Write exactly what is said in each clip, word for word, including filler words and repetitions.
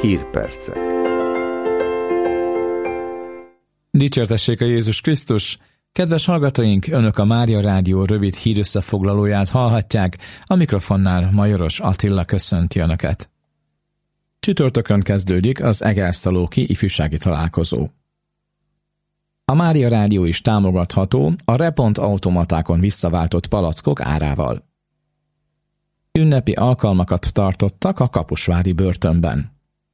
Hírpercek. Dicsértessék a Jézus Krisztus! Kedves hallgatóink, Önök a Mária Rádió rövid hírösszefoglalóját hallhatják, a mikrofonnál Majoros Attila köszönti Önöket. Csütörtökön kezdődik az Egerszalóki ifjúsági találkozó. A Mária Rádió is támogatható a Repont automatákon visszaváltott palackok árával. Ünnepi alkalmakat tartottak a kaposvári börtönben.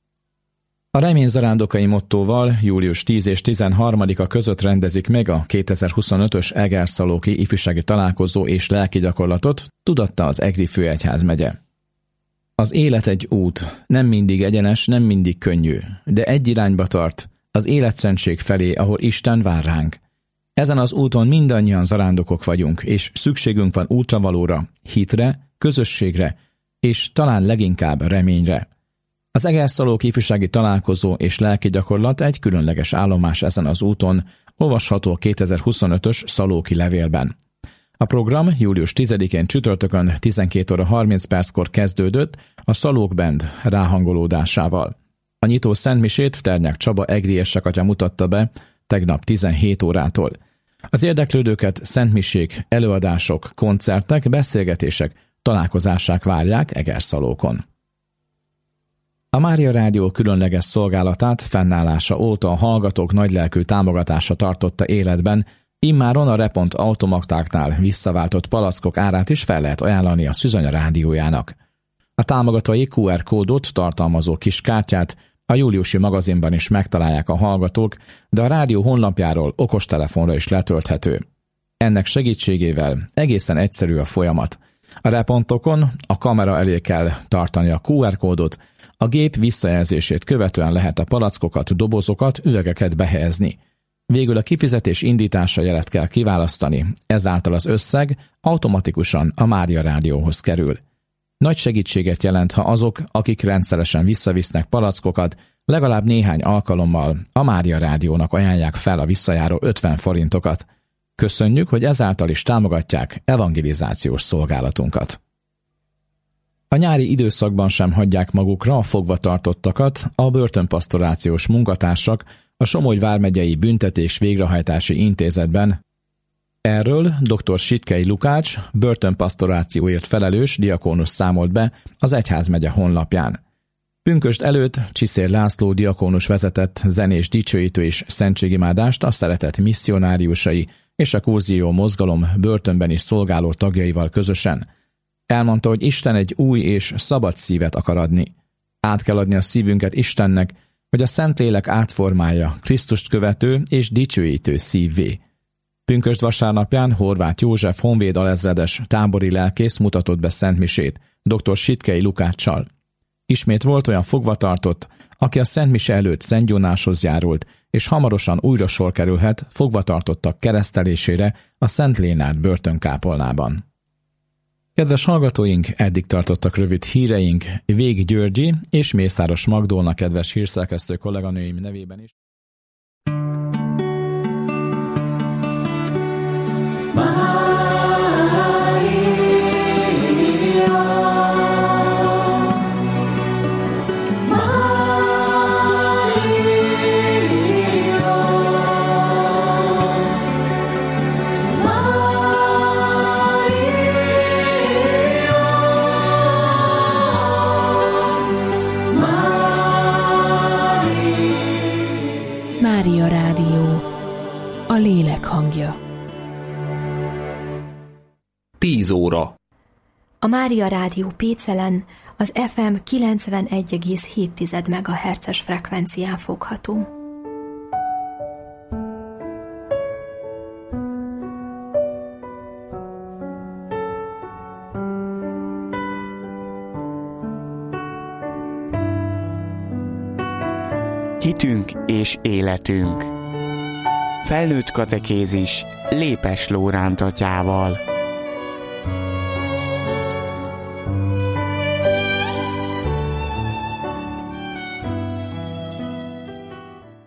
A Remény zarándokai mottóval július tíz és tizenharmadika között rendezik meg a kétezer-huszonötös Egerszalóki ifjúsági találkozó és lelki gyakorlatot, tudatta az Egri főegyházmegye. Az élet egy út, nem mindig egyenes, nem mindig könnyű, de egy irányba tart, az életszentség felé, ahol Isten vár ránk. Ezen az úton mindannyian zarándokok vagyunk, és szükségünk van útravalóra, hitre, közösségre, és talán leginkább reményre. Az Egerszalóki ifjúsági találkozó és lelki gyakorlat egy különleges állomás ezen az úton, olvasható a kétezer-huszonötös Szalóki levélben. A program július tizedikén csütörtökön tizenkét óra harminc perckor kezdődött a Szalók Band ráhangolódásával. A nyitó szentmisét Ternyák Csaba egri érsek mutatta be tegnap tizenhét órától. Az érdeklődőket szentmisék, előadások, koncertek, beszélgetések, találkozásák várják Egerszalókon. A Mária Rádió különleges szolgálatát fennállása óta a hallgatók nagylelkű támogatása tartotta életben, immáron a Repont automatáknál visszaváltott palackok árát is fel lehet ajánlani a Szüzanya rádiójának. A támogatói kú er kódot tartalmazó kis kártyát a júliusi magazinban is megtalálják a hallgatók, de a rádió honlapjáról okostelefonra is letölthető. Ennek segítségével egészen egyszerű a folyamat. A Repontokon a kamera elé kell tartani a kú er kódot, a gép visszajelzését követően lehet a palackokat, dobozokat, üvegeket behelyezni. Végül a kifizetés indítása jelet kell kiválasztani, ezáltal az összeg automatikusan a Mária Rádióhoz kerül. Nagy segítséget jelent, ha azok, akik rendszeresen visszavisznek palackokat, legalább néhány alkalommal a Mária Rádiónak ajánlják fel a visszajáró ötven forintokat. Köszönjük, hogy ezáltal is támogatják evangelizációs szolgálatunkat. A nyári időszakban sem hagyják magukra a fogvatartottakat a börtönpasztorációs munkatársak a Somogy vármegyei Büntetés Végrehajtási Intézetben. Erről dr. Sitkei Lukács, börtönpasztorációért felelős diakónus számolt be az egyházmegye honlapján. Pünkösd előtt Csiszér László diakónus vezetett zenés dicsőítő és szentségimádást a szeretet misszionáriusai és a Kurzió mozgalom börtönben is szolgáló tagjaival közösen. Elmondta, hogy Isten egy új és szabad szívet akar adni. Át kell adni a szívünket Istennek, hogy a Szentlélek átformálja Krisztust követő és dicsőítő szívvé. Pünkösd vasárnapján Horváth József honvéd alezredes tábori lelkész mutatott be szentmisét dr. Sitkei Lukáccsal. Ismét volt olyan fogvatartott, aki a szentmise előtt szentgyónáshoz járult, és hamarosan újra sor kerülhet fogvatartottak keresztelésére a Szent Lénárd börtönkápolnában. Kedves hallgatóink, eddig tartottak rövid híreink, Vég Györgyi és Mészáros Magdolna kedves hírszerkesztő kolléganőim nevében is. Mária Rádió, a lélek hangja. tíz óra. A Mária Rádió Pécelen az ef em kilencvenegy egész hét megahertzes frekvencián fogható. Hitünk és életünk. Felnőtt katekézis Lépes Lóránt atyával.